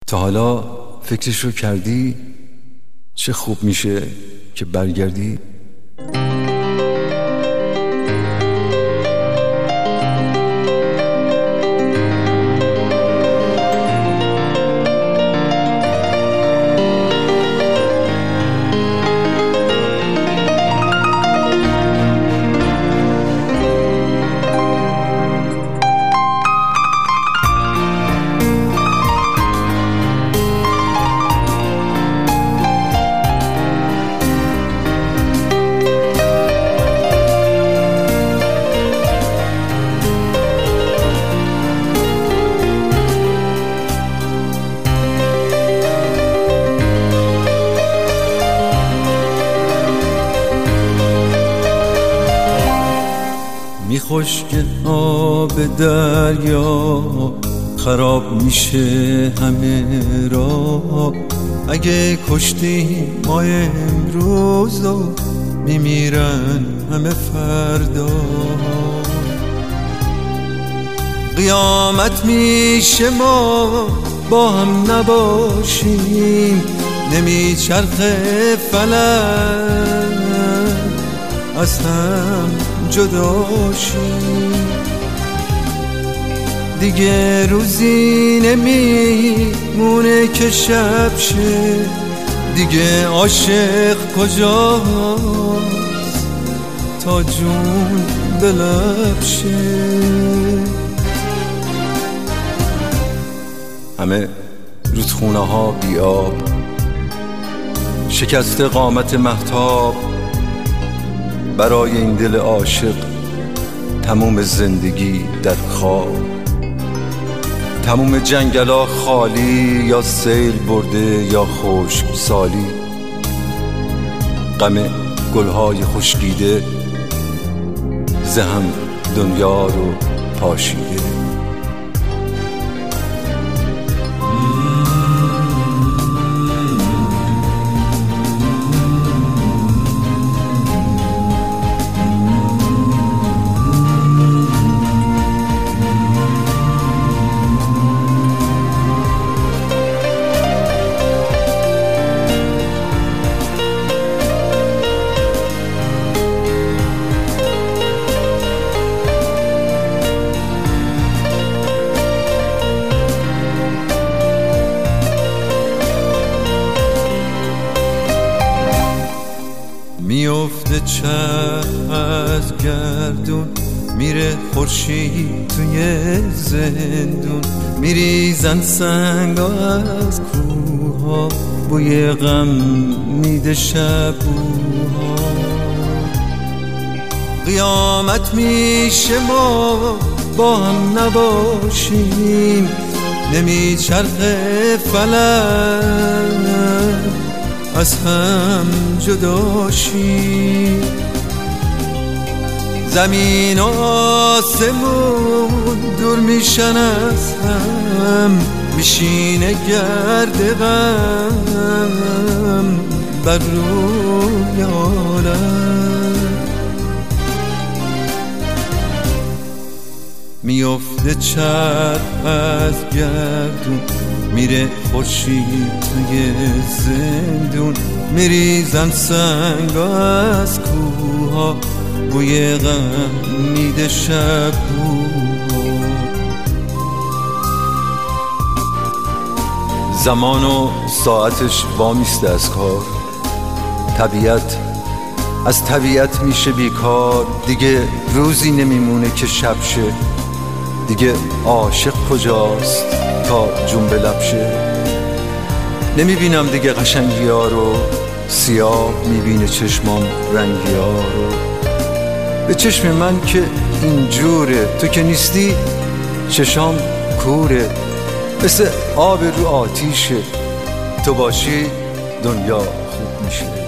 تا حالا فکرش رو کردی چه خوب میشه که برگردی؟ خشک آب دریا خراب میشه همه را، اگه کشتی ما امروز و میمیرن همه فردا. قیامت میشه ما با هم نباشیم، نمیچرخه فلک از هم جدا شیم. دیگه روزی نمیمونه که شب شه، دیگه عاشق کجاست تا جون به لب شه. همه رودخونه ها بی آب، شکسته قامت مهتاب، برای این دل عاشق تموم زندگی در خواب. تموم جنگلا خالی، یا سیل برده یا خشک سالی. غم گلهای خشکیده زهم دنیا رو پاشیده. میفته چرخ از گردون، میره خورشید توی زندون. میریزن سنگا از کوها، بوی غم میده شبوها. قیامت میشه ما با هم نباشیم، نمیچرخه فلک از هم جدا شیم. زمین و آسمون دور میشن از هم، میشینه گرد غم بر روی عالم. میفته چرخ از گردون، میره خورشید توی زندون. میریزن سنگا از کوها، بوی غم میده شبوها. زمان و ساعتش وامیسته از کار، طبیعت از طبیعت میشه بیکار. دیگه روزی نمیمونه که شب شه، دیگه عاشق کجاست تا جون به لب شه. نمیبینم دیگه قشنگی ها رو، سیاه میبینه چشمام رنگی ها رو. به چشم من که اینجوره، تو که نیستی چشام کوره. مثل آب رو آتیشه، تو باشی دنیا خوب میشه.